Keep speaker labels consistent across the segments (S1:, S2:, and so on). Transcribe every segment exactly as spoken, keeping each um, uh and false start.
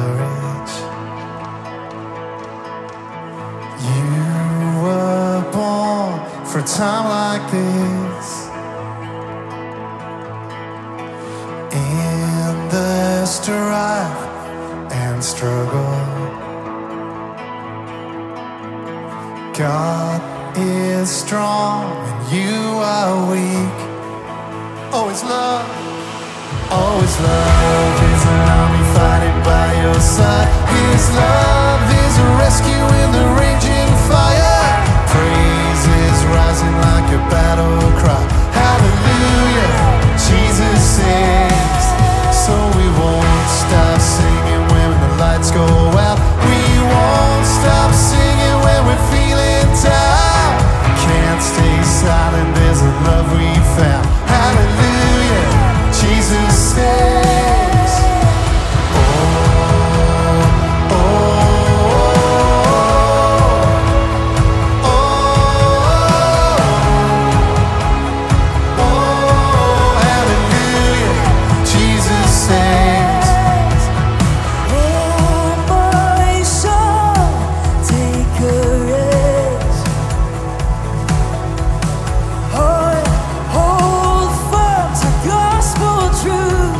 S1: courage. You were born for a time like this. In the strife and struggle, God is strong and you are weak. Oh, His love, oh, His love is an army fighting by your side. His love is a rescue in the raging fire. Praise is rising like a battle cry. Hallelujah, Jesus saves. So we won't stop singing when the lights go out. We won't stop singing when we're feeling down. Can't stay silent, there's a love we found. Hallelujah, Jesus saves. Oh, oh, oh, oh, oh, hallelujah, Jesus saves.
S2: Oh, my soul, take courage. Hold, hold firm to gospel truth.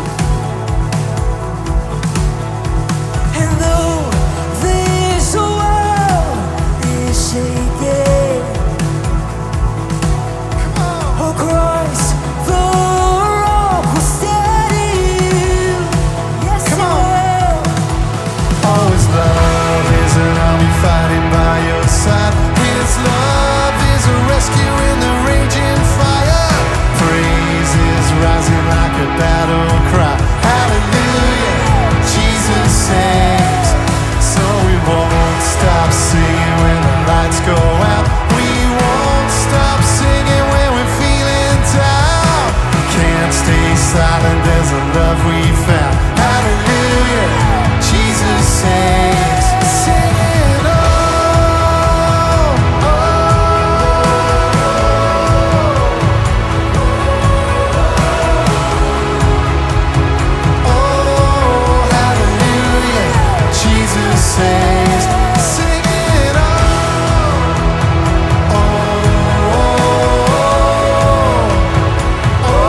S2: And though this world is shaking, oh Christ, the rock will steady you. Yes,
S1: Come
S2: it
S1: on.
S2: will.
S1: Oh, His love is an army fighting by your side. His love is a rescue in the raging fire. Praise is rising like a battle cry. Hallelujah, Jesus saves. So we won't stop singing when the lights go out. We won't stop singing when we're feeling down. Can't stay silent, there's a love we found. Hallelujah, Jesus saves. Singing, oh, oh, oh, hallelujah, Jesus saves. Singing, oh, oh, oh, oh,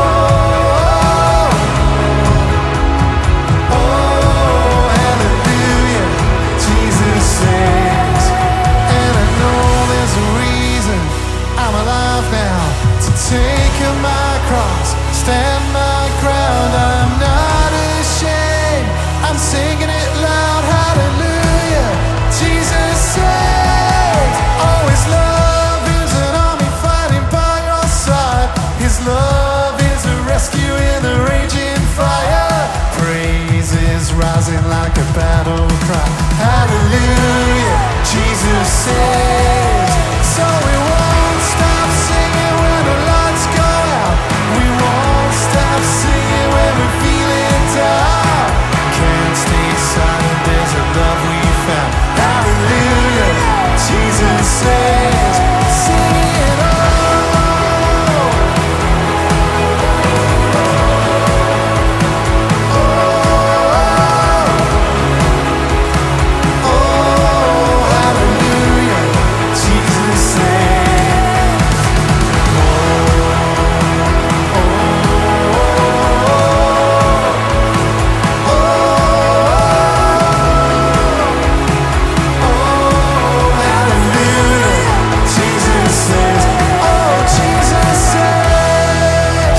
S1: oh, hallelujah, Jesus saves. And I know there's a reason I'm alive now, to take up my cross, stand my ground. I'm not ashamed, I'm singing it loud. Hallelujah, Jesus saves. Oh, His love is an army fighting by your side. His love is a rescue in the raging fire. Praise is rising like a battle cry. Hallelujah, Jesus saves. So we won't stop singing when the lights go out. We won't stop singing when we're feeling down. Can't stay silent, there's a love we found. Hallelujah, Jesus saves. Singing, oh, oh, hallelujah, Jesus saves. Oh, oh, oh, oh, hallelujah, Jesus saves. Oh, Jesus saves.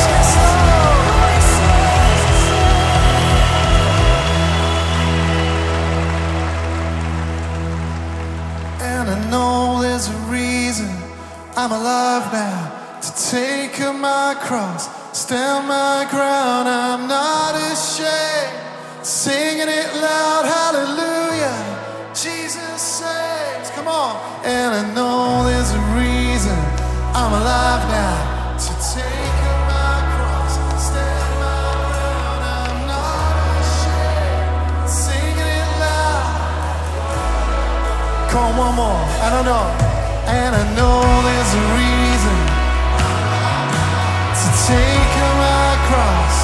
S1: And I know there's a reason I'm alive now, to take up my cross, stand my ground. I'm not ashamed, singing it loud. Hallelujah, Jesus saves. Come on. And I know there's a reason I'm alive now, to take up my cross, stand my ground. I'm not ashamed, singing it loud. Come on, one more. I don't know. And I know there's a reason to take up my cross,